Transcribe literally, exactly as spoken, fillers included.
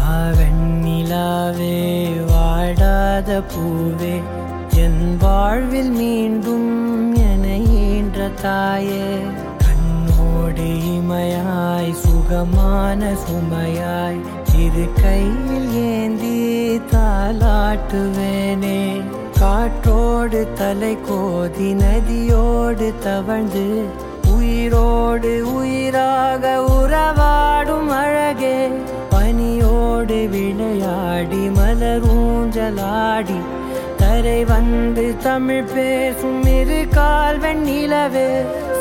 வாவெண்ணிலாவே வாடாத பூவே என் வாழ்வில் மீண்டும் என ஈன்ற தாயே கண்ணோடு இமையாய் சுகமான சுமையாய் இரு கையில் ஏந்தி தாலாட்டுவேனே காற்றோடு தலை கோதி நதியோடு தவழ்ந்து உயிரோடு உயிராக உறவாடும் அழகே பனியோடு விளையாடி மலரூஞ்சலாடி தரை வந்து தமிழ் பேசும் இரு கால் வெண்ணிலவே